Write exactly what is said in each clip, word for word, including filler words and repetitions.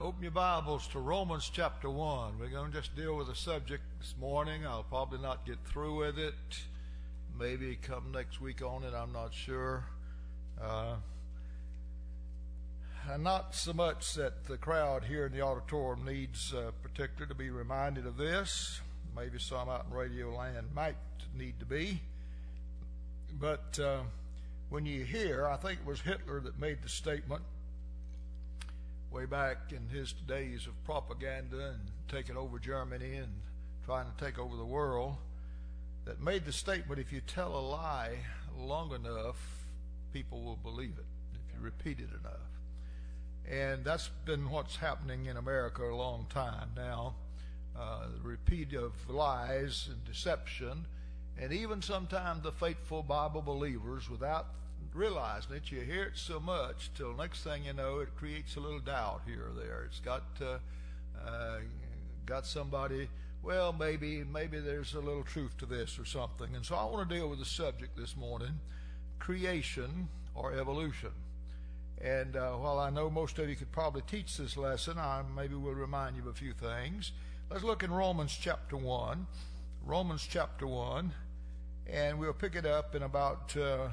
Open your Bibles to Romans chapter one. We're going to just deal with the subject this morning. I'll probably not get through with it. Maybe come next week on it, I'm not sure. Uh, not so much that the crowd here in the auditorium needs uh, particularly to be reminded of this. Maybe some out in radio land might need to be. But uh, when you hear, I think it was Hitler that made the statement way back in his days of propaganda and taking over Germany and trying to take over the world, that made the statement, if you tell a lie long enough, people will believe it, if you repeat it enough. And that's been what's happening in America a long time now. Uh, the repeat of lies and deception, and even sometimes the faithful Bible believers, without realizing it, you hear it so much till next thing you know, it creates a little doubt here or there. It's got uh, uh, got somebody, well, maybe maybe there's a little truth to this or something. And so I want to deal with the subject this morning, creation or evolution. And uh, while I know most of you could probably teach this lesson, I maybe will remind you of a few things. Let's look in Romans chapter one. Romans chapter one, and we'll pick it up in about uh,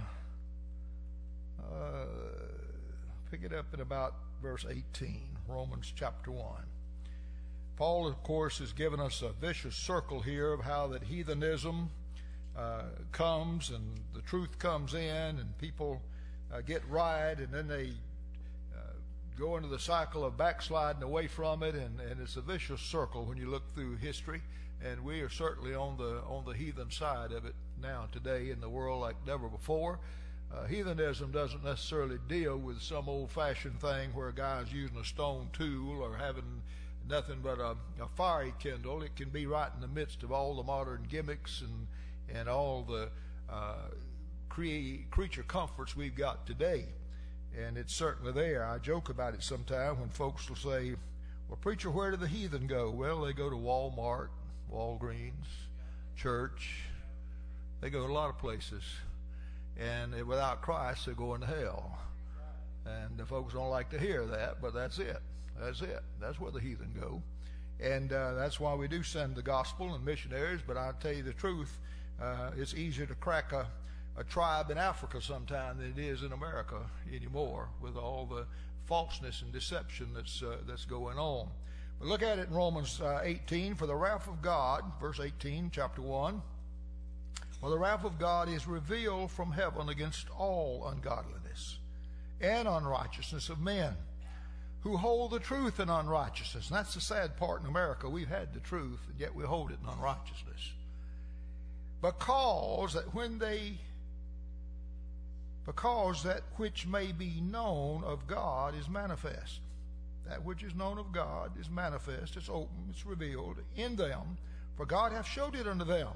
Uh, pick it up in about verse eighteen, Romans chapter one. Paul, of course, has given us a vicious circle here of how that heathenism uh, comes and the truth comes in and people uh, get right, and then they uh, go into the cycle of backsliding away from it, and, and it's a vicious circle when you look through history, and we are certainly on the on the heathen side of it now today in the world like never before. Uh, heathenism doesn't necessarily deal with some old-fashioned thing where a guy's using a stone tool or having nothing but a, a fire he kindled. It can be right in the midst of all the modern gimmicks and and all the uh, cre- creature comforts we've got today, and it's certainly there. I joke about it sometimes when folks will say, "Well, preacher, where do the heathen go?" Well, they go to Walmart, Walgreens, church. They go to a lot of places. And without Christ, they're going to hell. And the folks don't like to hear that, but that's it. That's it. That's where the heathen go. And uh, that's why we do send the gospel and missionaries. But I'll tell you the truth, uh, it's easier to crack a, a tribe in Africa sometime than it is in America anymore, with all the falseness and deception that's uh, that's going on. But look at it in Romans uh, eighteen. For the wrath of God, verse eighteen, chapter one. For the wrath of God is revealed from heaven against all ungodliness and unrighteousness of men who hold the truth in unrighteousness. And that's the sad part in America. We've had the truth, and yet we hold it in unrighteousness. Because that when they, because that which may be known of God is manifest. That which is known of God is manifest, it's open, it's revealed in them, for God hath showed it unto them.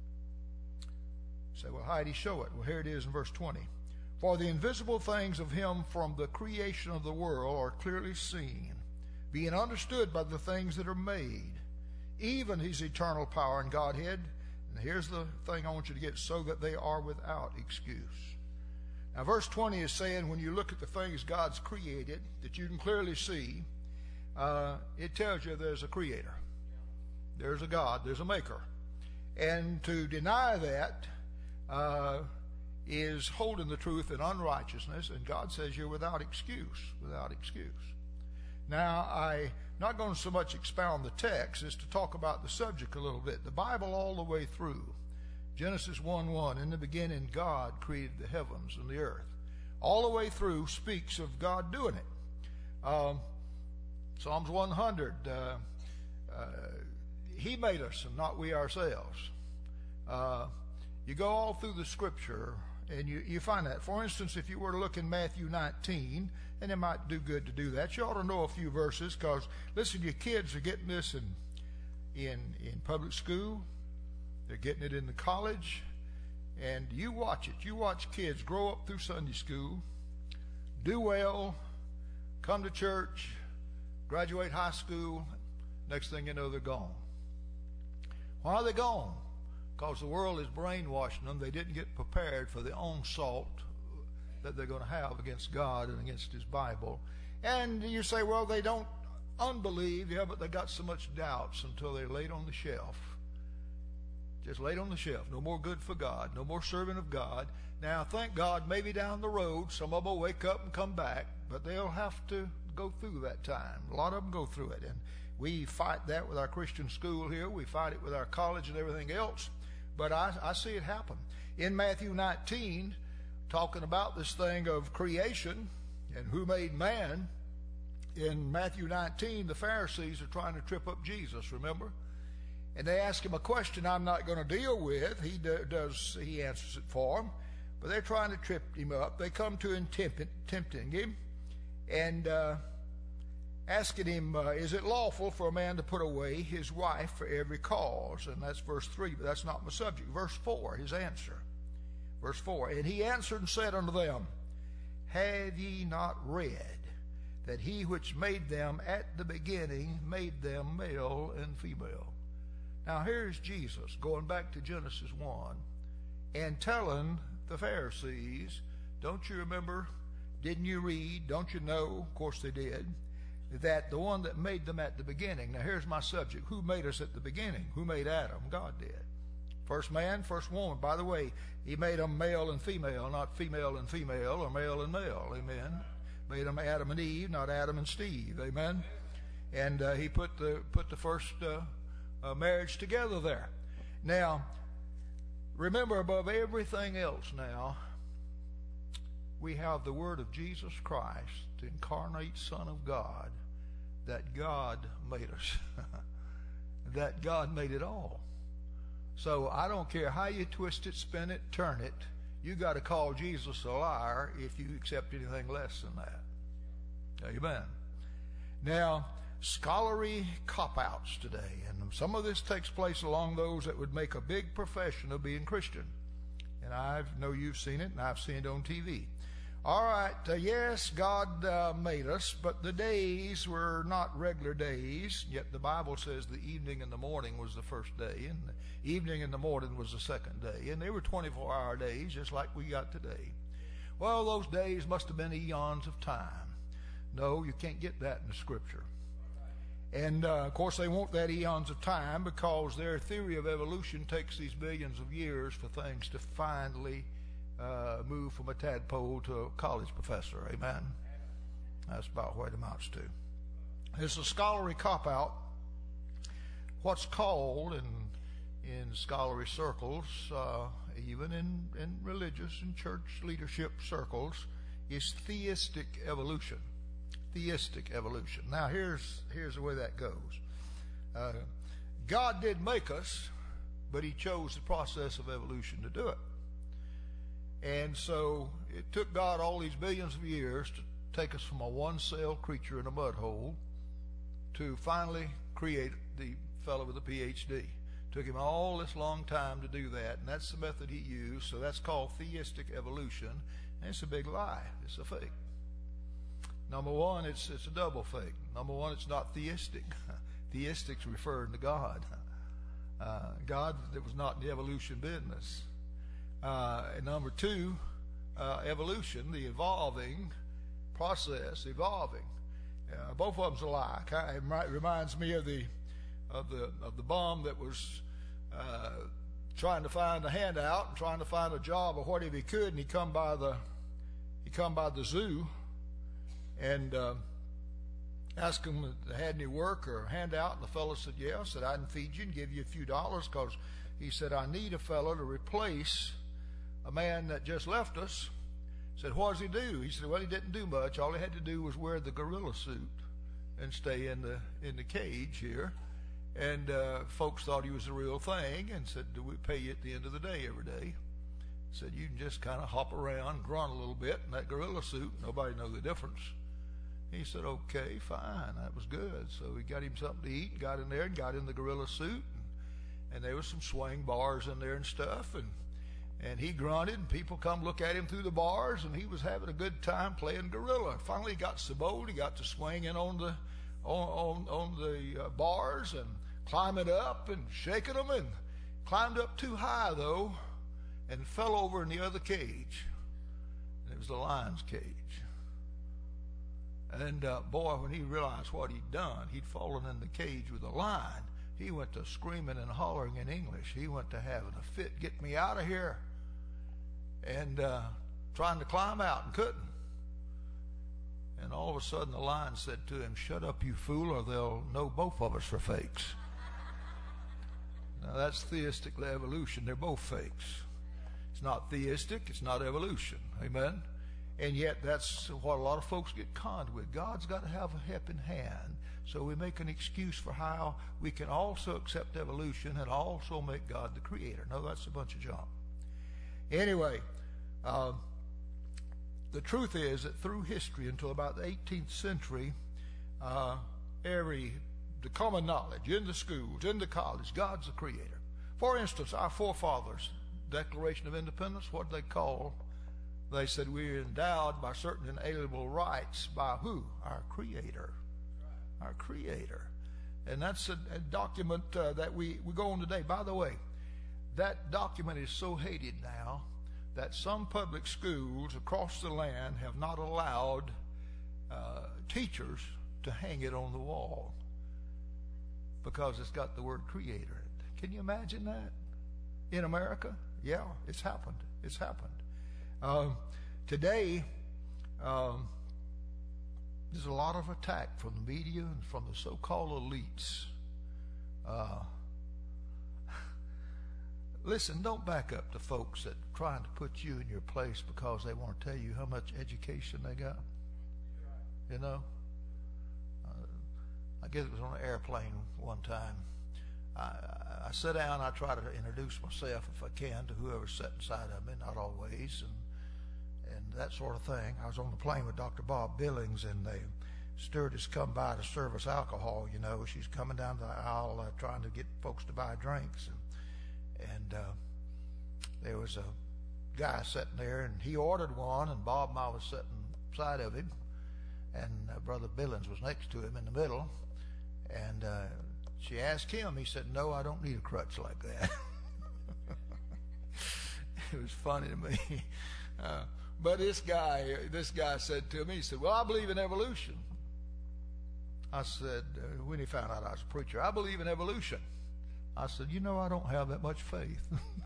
Say, well, how did he show it? Well, here it is in verse twenty. For the invisible things of him from the creation of the world are clearly seen, being understood by the things that are made, even his eternal power and Godhead. And here's the thing I want you to get, so that they are without excuse. Now, verse twenty is saying when you look at the things God's created that you can clearly see, uh, it tells you there's a creator. There's a God. There's a maker. And to deny that Uh, is holding the truth in unrighteousness, and God says you're without excuse, without excuse. Now, I'm not going to so much expound the text as to talk about the subject a little bit. The Bible all the way through, Genesis one one, in the beginning God created the heavens and the earth. All the way through speaks of God doing it. Um, Psalms one hundred, uh, uh, he made us and not we ourselves. Uh, You go all through the scripture and you, you find that. For instance, if you were to look in Matthew nineteen, and it might do good to do that, you ought to know a few verses, because, listen, your kids are getting this in, in, in public school. They're getting it in the college. And you watch it. You watch kids grow up through Sunday school, do well, come to church, graduate high school. Next thing you know, they're gone. Why are they gone? Because the world is brainwashing them. They didn't get prepared for the onslaught that they're going to have against God and against His Bible. And you say, well, they don't unbelief, yeah, but they got so much doubts until they're laid on the shelf. Just laid on the shelf. No more good for God. No more serving of God. Now, thank God, maybe down the road, some of them will wake up and come back, but they'll have to go through that time. A lot of them go through it. And we fight that with our Christian school here. We fight it with our college and everything else. But I, I see it happen. In Matthew nineteen, talking about this thing of creation and who made man, in Matthew nineteen, the Pharisees are trying to trip up Jesus, remember? And they ask him a question I'm not going to deal with. He do, does. He answers it for them. But they're trying to trip him up. They come to him tempt, tempting him and uh, asking him, uh, is it lawful for a man to put away his wife for every cause? And that's verse three, but that's not my subject. Verse four, his answer. Verse four, and he answered and said unto them, have ye not read that he which made them at the beginning made them male and female? Now here's Jesus going back to Genesis one and telling the Pharisees, don't you remember, didn't you read, don't you know, of course they did, that the one that made them at the beginning. Now here's my subject. Who made us at the beginning? Who made Adam? God did. First man, first woman. By the way, he made them male and female, not female and female or male and male. Amen. Made them Adam and Eve, not Adam and Steve. Amen. And uh, he put the put the first uh, uh, marriage together there. Now, remember, above everything else now, we have the word of Jesus Christ, the incarnate Son of God, that God made us. That God made it all. So I don't care how you twist it, spin it, turn it, you got to call Jesus a liar if you accept anything less than that. Amen. Now, scholarly cop-outs today, and some of this takes place along those that would make a big profession of being Christian. And I know you've seen it, and I've seen it on T V. All right, uh, yes, God uh, made us, but the days were not regular days, yet the Bible says the evening and the morning was the first day, and the evening and the morning was the second day, and they were twenty-four hour days, just like we got today. Well, those days must have been eons of time. No, you can't get that in the Scripture. And, uh, of course, they want that eons of time because their theory of evolution takes these billions of years for things to finally Uh, move from a tadpole to a college professor. Amen. That's about what it amounts to. It's a scholarly cop-out. What's called in in scholarly circles, uh, even in, in religious and church leadership circles, is theistic evolution. Theistic evolution. Now here's here's the way that goes. Uh, God did make us, but He chose the process of evolution to do it. And so it took God all these billions of years to take us from a one-cell creature in a mud hole to finally create the fellow with a P H D. Took him all this long time to do that, and that's the method he used. So that's called theistic evolution, and it's a big lie. It's a fake. Number one, it's it's a double fake. Number one, it's not theistic. Theistic's referring to God. Uh, God that was not in the evolution business. Uh, and number two, uh, evolution, the evolving process, evolving. Uh, both of them's a lie. It reminds me of the of the of the bum that was uh, trying to find a handout and trying to find a job or whatever he could, and he come by the he come by the zoo and uh, asked him if they had any work or handout, and the fellow said, "Yeah." Said, "I can feed you and give you a few dollars," because he said, "I need a fellow to replace a man that just left us." Said, "What does he do?" He said, "Well, he didn't do much. All he had to do was wear the gorilla suit and stay in the in the cage here." And uh, folks thought he was the real thing and said, "Do we pay you at the end of the day every day?" Said, "You can just kind of hop around, grunt a little bit in that gorilla suit. Nobody know the difference." He said, "Okay, fine." That was good. So he got him something to eat, got in there and got in the gorilla suit. And, and there was some swing bars in there and stuff. And And he grunted, and people come look at him through the bars, and he was having a good time playing gorilla. Finally, he got so bold, he got to swinging on the on on, on the uh, bars and climbing up and shaking them, and climbed up too high though, and fell over in the other cage. And it was the lion's cage. And uh, boy, when he realized what he'd done, he'd fallen in the cage with a lion. He went to screaming and hollering in English. He went to having a fit, get me out of here, and uh, trying to climb out and couldn't. And all of a sudden the lion said to him, "Shut up, you fool, or they'll know both of us are fakes." Now that's theistic evolution. They're both fakes. It's not theistic. It's not evolution. Amen? And yet that's what a lot of folks get conned with. God's got to have a helping hand. So we make an excuse for how we can also accept evolution and also make God the creator. No, that's a bunch of junk. Anyway, uh, the truth is that through history until about the eighteenth century, uh, every the common knowledge in the schools, in the college, God's the creator. For instance, our forefathers, Declaration of Independence, what did they call? They said we're endowed by certain inalienable rights by who? Our creator. Our creator. And that's a, a document uh, that we, we go on today. By the way, that document is so hated now that some public schools across the land have not allowed uh, teachers to hang it on the wall because it's got the word creator in it. Can you imagine that? In America? Yeah, it's happened. It's happened. Um, today, um, there's a lot of attack from the media and from the so-called elites. Uh, listen, don't back up to folks that are trying to put you in your place because they want to tell you how much education they got. You know? I guess it was on an airplane one time. I, I, I sit down, I try to introduce myself if I can to whoever's sitting beside of me, not always, and and that sort of thing. I was on the plane with Doctor Bob Billings, and the stewardess come by to serve us alcohol. You know, she's coming down the aisle uh, trying to get folks to buy drinks, and, and uh, there was a guy sitting there, and he ordered one, and Bob and I was sitting beside of him, and uh, Brother Billings was next to him in the middle. And uh, she asked him, he said, "No, I don't need a crutch like that." It was funny to me. Uh, but this guy, this guy said to me, he said, "Well, I believe in evolution." I said, uh, when he found out I was a preacher, "I believe in evolution." I said, "You know, I don't have that much faith."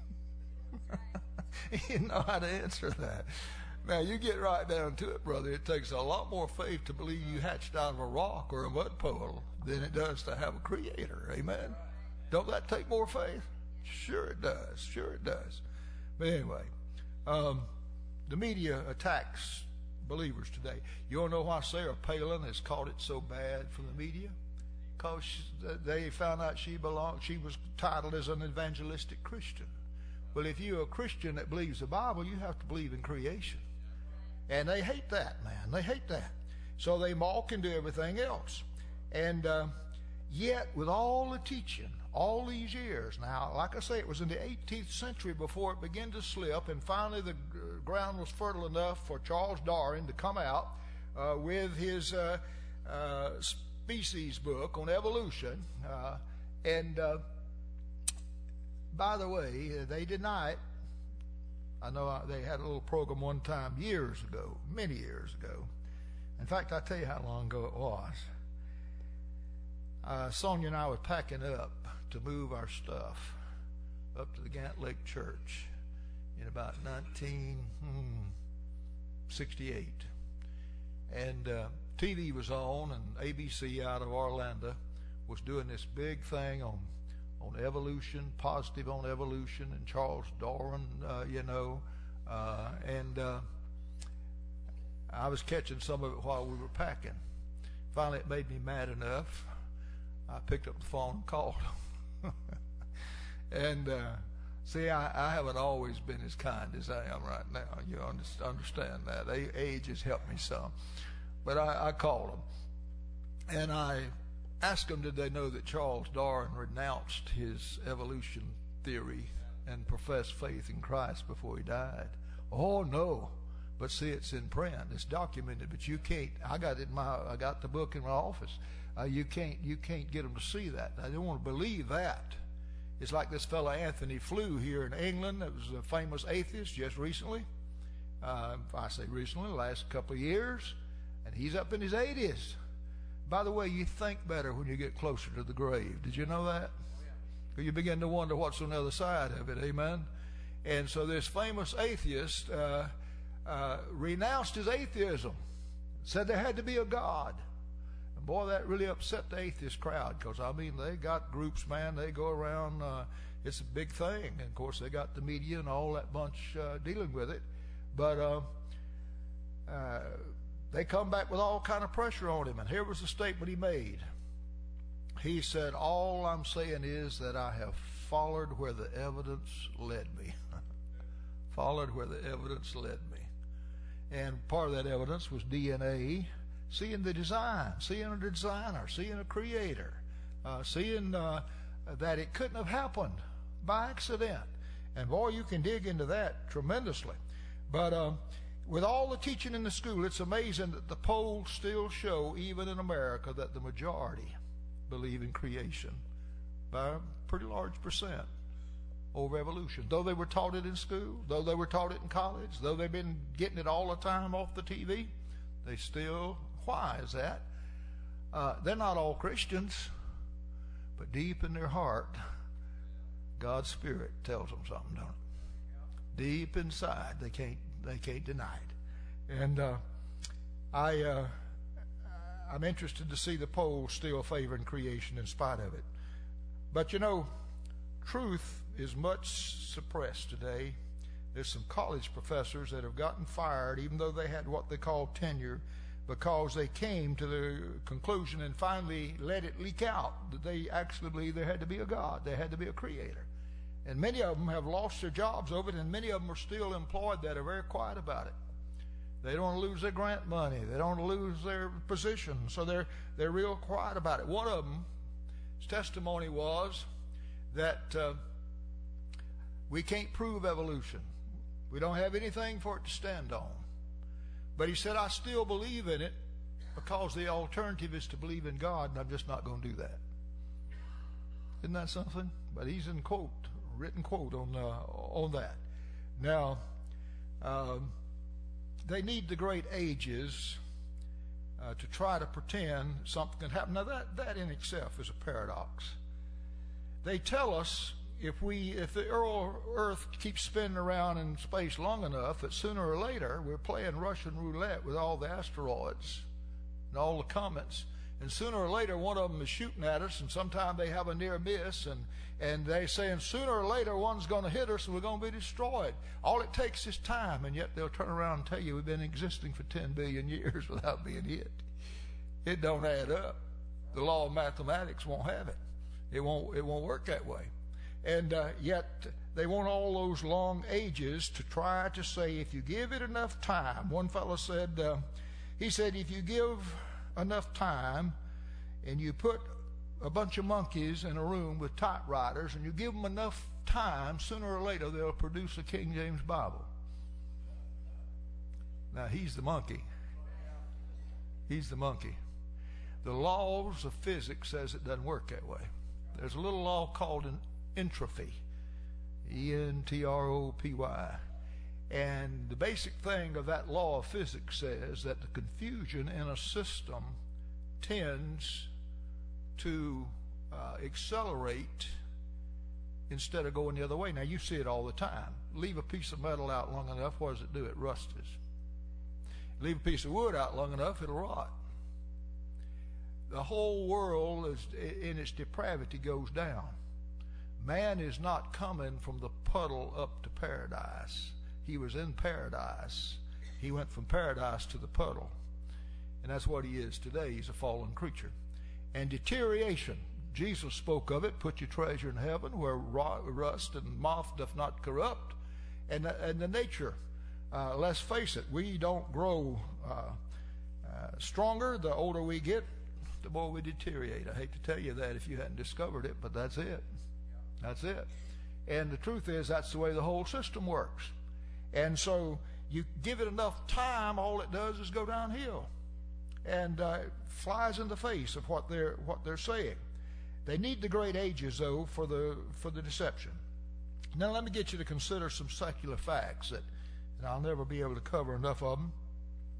He didn't know how to answer that. Now, you get right down to it, brother. It takes a lot more faith to believe you hatched out of a rock or a mud puddle than it does to have a creator. Amen? Don't that take more faith? Sure it does. Sure it does. But anyway, um, the media attacks believers today. You want to know why Sarah Palin has caught it so bad from the media? Because they found out she belonged, she was titled as an evangelistic Christian. Well, if you're a Christian that believes the Bible, you have to believe in creation. And they hate that, man. They hate that. So they mock and do everything else. And uh, yet, with all the teaching, all these years, now, like I say, it was in the eighteenth century before it began to slip, and finally the ground was fertile enough for Charles Darwin to come out uh, with his uh, uh, species book on evolution. Uh, and uh, by the way, they deny it. I know they had a little program one time years ago, many years ago. In fact, I'll tell you how long ago it was. Uh, Sonia and I were packing up to move our stuff up to the Gant Lake Church in about nineteen sixty-eight. And uh, T V was on, and A B C out of Orlando was doing this big thing on on evolution, positive on evolution, and Charles Darwin, uh, you know, uh, and uh, I was catching some of it while we were packing. Finally, it made me mad enough. I picked up the phone and called them. And uh, see, I, I haven't always been as kind as I am right now. You understand that. Age has helped me some. But I, I called them, and I asked them, did they know that Charles Darwin renounced his evolution theory and professed faith in Christ before he died? Oh, no. But see, it's in print. It's documented, but you can't. I got it in my. I got the book in my office. Uh, you can't. You can't get them to see that. I don't want to believe that. It's like this fellow Anthony Flew here in England. That was a famous atheist just recently. Uh, I say recently, the last couple of years. And he's up in his eighties. By the way, you think better when you get closer to the grave. Did you know that? You begin to wonder what's on the other side of it. Amen. And so this famous atheist uh, uh, renounced his atheism, said there had to be a God. And boy, that really upset the atheist crowd, because I mean, they got groups, man. They go around. Uh, it's a big thing. And of course, they got the media and all that bunch uh, dealing with it. But uh, uh, they come back with all kind of pressure on him. And here was the statement he made. He said, all I'm saying is that I have followed where the evidence led me. Followed where the evidence led me. And part of that evidence was D N A, seeing the design, seeing a designer, seeing a creator, uh, seeing uh, that it couldn't have happened by accident. And boy, you can dig into that tremendously. But uh, with all the teaching in the school, it's amazing that the polls still show, even in America, that the majority believe in creation by a pretty large percent over evolution. Though they were taught it in school, though they were taught it in college, though they've been getting it all the time off the T V, they still, why is that? Uh, they're not all Christians, but deep in their heart, God's Spirit tells them something, don't it? Deep inside, they can't they can't deny it. And uh, I uh, I'm interested to see the polls still favoring creation in spite of it. But you know, truth is much suppressed today. There's some college professors that have gotten fired, even though they had what they call tenure, because they came to the conclusion and finally let it leak out that they actually believe there had to be a God, there had to be a creator. And many of them have lost their jobs over it, and many of them are still employed that are very quiet about it. They don't want to lose their grant money. They don't want to lose their position. So they're they're real quiet about it. One of them, his testimony was that uh, we can't prove evolution. We don't have anything for it to stand on. But he said, I still believe in it because the alternative is to believe in God, and I'm just not going to do that. Isn't that something? But he's in quote, written quote on uh, on that. Now, um, they need the great ages uh, to try to pretend something can happen. Now, that, that in itself is a paradox. They tell us if we if the Earth keeps spinning around in space long enough, that sooner or later we're playing Russian roulette with all the asteroids and all the comets. And sooner or later, one of them is shooting at us, and sometime they have a near miss, and, and they're saying sooner or later one's going to hit us and we're going to be destroyed. All it takes is time, and yet they'll turn around and tell you we've been existing for ten billion years without being hit. It don't add up. The law of mathematics won't have it. It won't, it won't work that way. And uh, yet they want all those long ages to try to say if you give it enough time. One fellow said, uh, he said, if you give enough time and you put a bunch of monkeys in a room with typewriters and you give them enough time, sooner or later they'll produce a King James Bible. Now he's the monkey. He's the monkey. The laws of physics says it doesn't work that way. There's a little law called an entropy, E N T R O P Y. And the basic thing of that law of physics says that the confusion in a system tends to uh, accelerate instead of going the other way. Now, you see it all the time. Leave a piece of metal out long enough, what does it do? It rusts. Leave a piece of wood out long enough, it'll rot. The whole world is, in its depravity goes down. Man is not coming from the puddle up to paradise. He was in paradise. He went from paradise to the puddle. And that's what he is today. He's a fallen creature. And deterioration, Jesus spoke of it, put your treasure in heaven where rust and moth doth not corrupt. And, and the nature, uh, let's face it, we don't grow uh, uh, stronger the older we get, the more we deteriorate. I hate to tell you that if you hadn't discovered it, but that's it. That's it. And the truth is, that's the way the whole system works. And so you give it enough time, all it does is go downhill, and uh, flies in the face of what they're what they're saying. They need the great ages, though, for the for the deception. Now let me get you to consider some secular facts that, and I'll never be able to cover enough of them.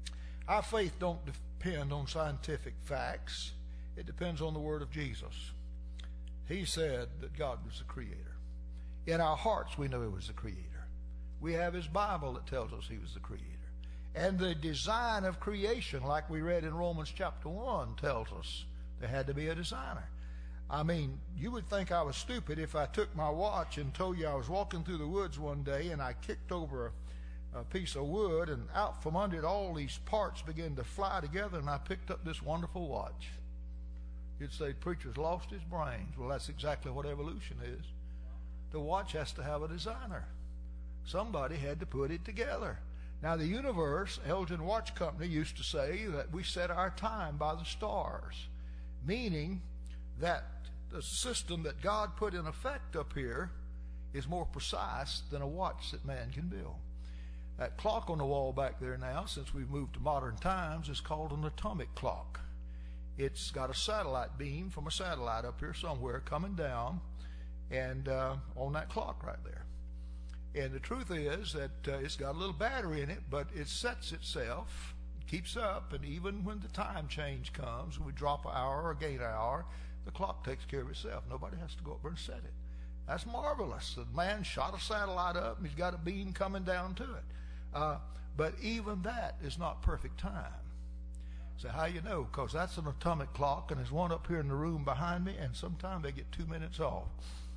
Our faith don't depend on scientific facts. It depends on the word of Jesus. He said that God was the creator. In our hearts, we know he was the creator. We have his Bible that tells us he was the creator. And the design of creation, like we read in Romans chapter one, tells us there had to be a designer. I mean, you would think I was stupid if I took my watch and told you I was walking through the woods one day and I kicked over a, a piece of wood, and out from under it all these parts began to fly together, and I picked up this wonderful watch. You'd say, preacher's lost his brains. Well, that's exactly what evolution is. The watch has to have a designer. Somebody had to put it together. Now, the universe, Elgin Watch Company used to say that we set our time by the stars, meaning that the system that God put in effect up here is more precise than a watch that man can build. That clock on the wall back there now, since we've moved to modern times, is called an atomic clock. It's got a satellite beam from a satellite up here somewhere coming down and uh, on that clock right there. And the truth is that uh, it's got a little battery in it, but it sets itself, keeps up, and even when the time change comes, we drop an hour or gain an hour, the clock takes care of itself. Nobody has to go up there and set it. That's marvelous. The man shot a satellite up, and he's got a beam coming down to it. Uh, but even that is not perfect time. So how you know? Because that's an atomic clock, and there's one up here in the room behind me, and sometimes they get two minutes off.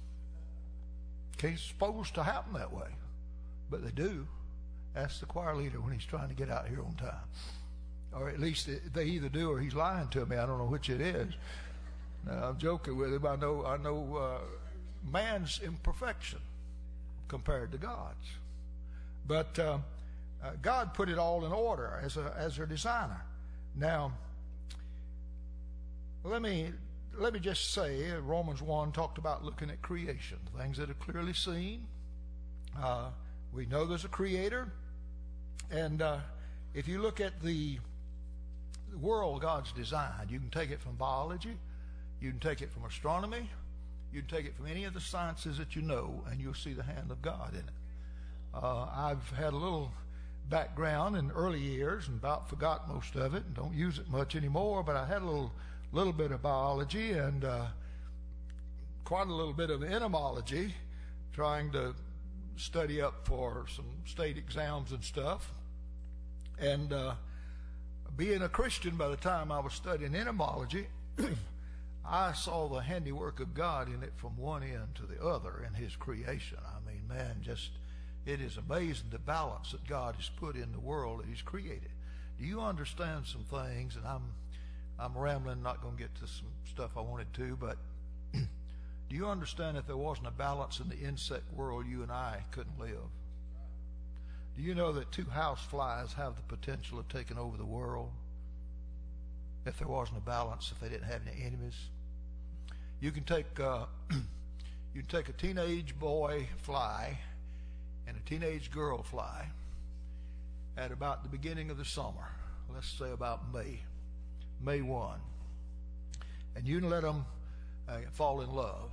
It's supposed to happen that way, but they do. Ask the choir leader when he's trying to get out here on time. Or at least they either do or he's lying to me. I don't know which it is. Now, I'm joking with him. I know, I know uh, man's imperfection compared to God's. But uh, uh, God put it all in order as a, as a designer. Now, let me... Let me just say, Romans one talked about looking at creation, things that are clearly seen. Uh, we know there's a creator. And uh, if you look at the world God's designed, you can take it from biology, you can take it from astronomy, you can take it from any of the sciences that you know, and you'll see the hand of God in it. Uh, I've had a little background in early years and about forgot most of it and don't use it much anymore, but I had a little little bit of biology and uh, quite a little bit of entomology, trying to study up for some state exams and stuff. And uh, being a Christian, by the time I was studying entomology, I saw the handiwork of God in it from one end to the other in his creation. I mean, man, just it is amazing the balance that God has put in the world that he's created. Do you understand some things? And I'm I'm rambling, not going to get to some stuff I wanted to, but do you understand if there wasn't a balance in the insect world, you and I couldn't live? Do you know that two house flies have the potential of taking over the world if there wasn't a balance, if they didn't have any enemies? You can take uh, you can take a teenage boy fly and a teenage girl fly at about the beginning of the summer, let's say about May. May first, and you can let them uh, fall in love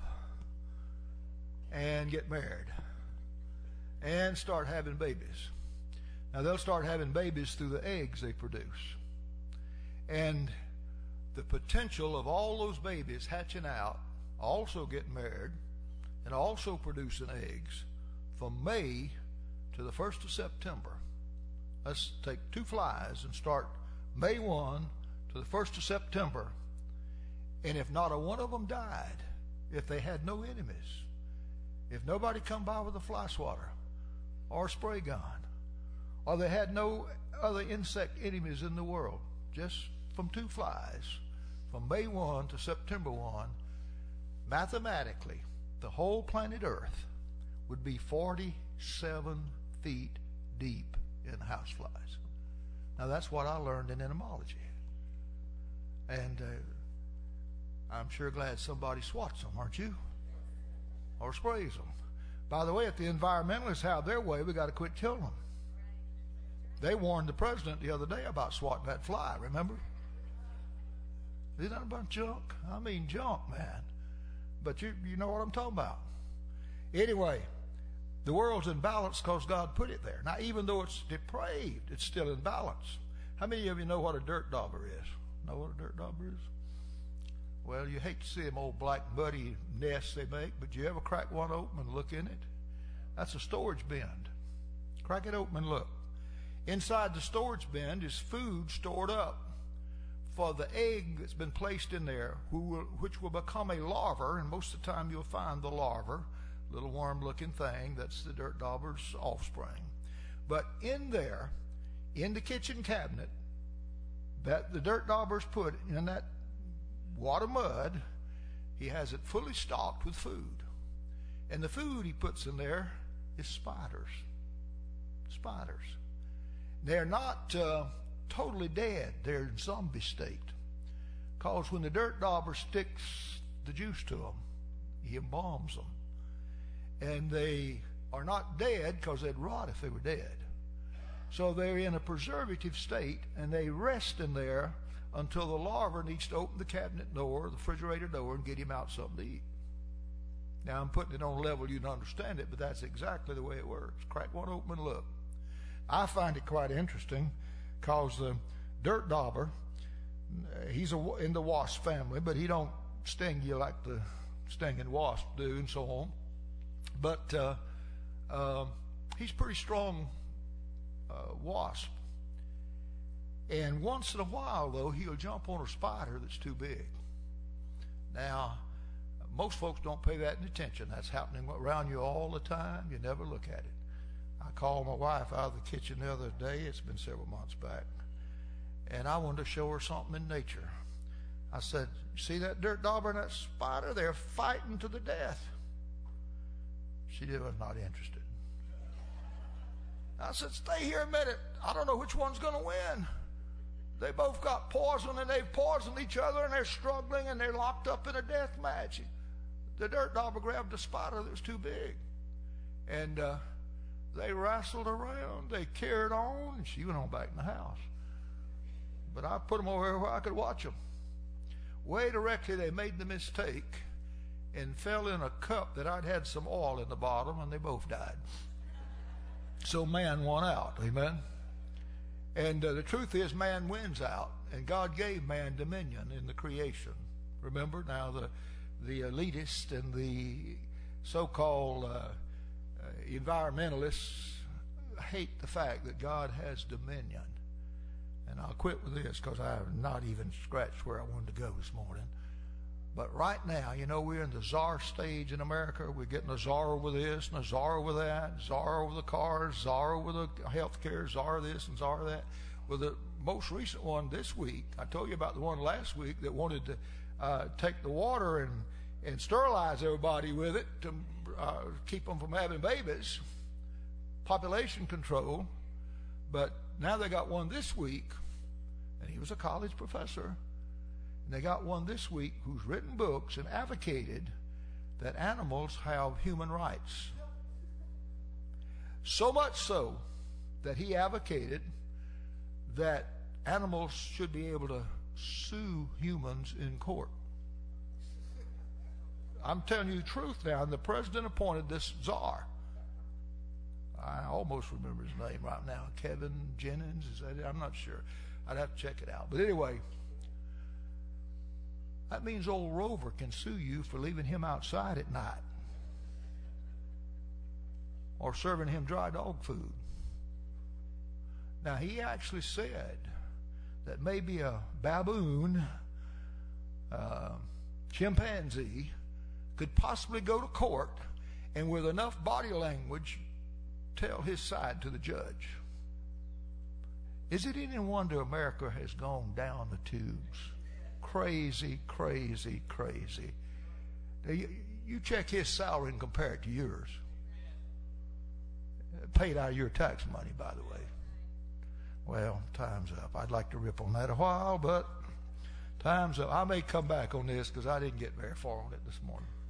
and get married and start having babies. Now, they'll start having babies through the eggs they produce. And the potential of all those babies hatching out, also getting married, and also producing eggs from May to the first of September. Let's take two flies and start May first to the first of September. And if not a one of them died, if they had no enemies, if nobody come by with a fly swatter or a spray gun, or they had no other insect enemies in the world, just from two flies, from May first to September first, mathematically, the whole planet Earth would be forty-seven feet deep in houseflies. Now, that's what I learned in entomology. And uh, I'm sure glad somebody swats them, aren't you? Or sprays them. By the way, if the environmentalists have their way, we got to quit killing them. They warned the president the other day about swatting that fly, remember? Isn't that a bunch of junk? I mean junk, man. But you, you know what I'm talking about. Anyway, the world's in balance because God put it there. Now, even though it's depraved, it's still in balance. How many of you know what a dirt dauber is? Know what a dirt dauber is? Well, you hate to see them old black muddy nests they make, but you ever crack one open and look in it? That's a storage bin. Crack it open and look. Inside the storage bin is food stored up for the egg that's been placed in there, who will, which will become a larva, and most of the time you'll find the larva, little worm-looking thing, that's the dirt dauber's offspring. But in there, in the kitchen cabinet, that the dirt dauber's put in that wad of mud, he has it fully stocked with food. And the food he puts in there is spiders. Spiders. They're not uh, totally dead. They're in zombie state. Because when the dirt dauber sticks the juice to them, he embalms them. And they are not dead because they'd rot if they were dead. So they're in a preservative state, and they rest in there until the larva needs to open the cabinet door, the refrigerator door, and get him out something to eat. Now, I'm putting it on a level you can understand it, but that's exactly the way it works. Crack one open and look. I find it quite interesting because the dirt dauber, he's a, in the wasp family, but he don't sting you like the stinging wasps do and so on. But uh, uh, he's pretty strong uh, wasp. And once in a while, though, he'll jump on a spider that's too big. Now, most folks don't pay that attention. That's happening around you all the time. You never look at it. I called my wife out of the kitchen the other day. It's been several months back. And I wanted to show her something in nature. I said, see that dirt dauber and that spider? They're fighting to the death. She was not interested. I said, stay here a minute. I don't know which one's going to win. They both got poison, and they've poisoned each other, and they're struggling, and they're locked up in a death match. The dirt dauber grabbed a spider that was too big. And uh, they wrestled around. They carried on, and she went on back in the house. But I put them over here where I could watch them. Way directly, they made the mistake and fell in a cup that I'd had some oil in the bottom, and they both died. So man won out. Amen? And uh, the truth is, man wins out, and God gave man dominion in the creation. Remember, now the the elitists and the so-called uh, uh, environmentalists hate the fact that God has dominion. And I'll quit with this because I have not even scratched where I wanted to go this morning. But right now, you know, we're in the czar stage in America. We're getting a czar over this and a czar over that, czar over the cars, czar over the health care, czar this and czar that. Well, the most recent one this week, I told you about the one last week that wanted to uh, take the water and, and sterilize everybody with it to uh, keep them from having babies, population control. But now they got one this week, and he was a college professor. And they got one this week who's written books and advocated that animals have human rights. So much so that he advocated that animals should be able to sue humans in court. I'm telling you the truth now, and the president appointed this czar. I almost remember his name right now. Kevin Jennings, is that it? I'm not sure. I'd have to check it out. But anyway, that means old Rover can sue you for leaving him outside at night or serving him dry dog food. Now, he actually said that maybe a baboon, uh, chimpanzee, could possibly go to court and with enough body language tell his side to the judge. Is it any wonder America has gone down the tubes? Crazy, crazy, crazy. Now, you, you check his salary and compare it to yours. Paid out of your tax money, by the way. Well, time's up. I'd like to rip on that a while, but time's up. I may come back on this because I didn't get very far on it this morning.